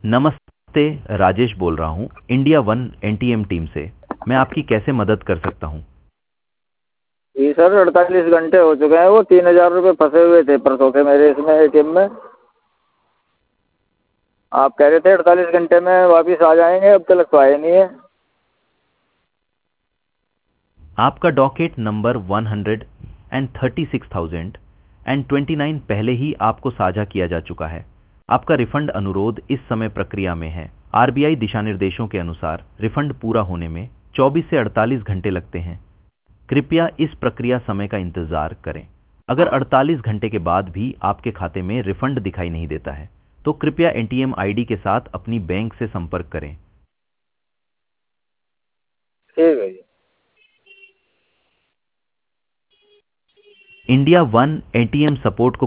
नमस्ते, राजेश बोल रहा हूँ इंडिया वन एनटीएम टीम से। मैं आपकी कैसे मदद कर सकता हूँ? जी सर, 48 घंटे हो चुके हैं। वो 3000 रुपये फंसे हुए थे परसों के मेरे इसमें एटीएम में। आप कह रहे थे 48 घंटे में वापिस आ जाएंगे, अब तक तो आए नहीं है। आपका डॉकेट नंबर 136,029 पहले ही आपको साझा किया जा चुका है। आपका रिफंड अनुरोध इस समय प्रक्रिया में है। आरबीआई दिशा निर्देशों के अनुसार रिफंड पूरा होने में 24 से 48 घंटे लगते हैं। कृपया इस प्रक्रिया समय का इंतजार करें। अगर 48 घंटे के बाद भी आपके खाते में रिफंड दिखाई नहीं देता है, तो कृपया एटीएम आईडी के साथ अपनी बैंक से संपर्क करें। ठीक है जी। इंडिया वन एटीएम सपोर्ट को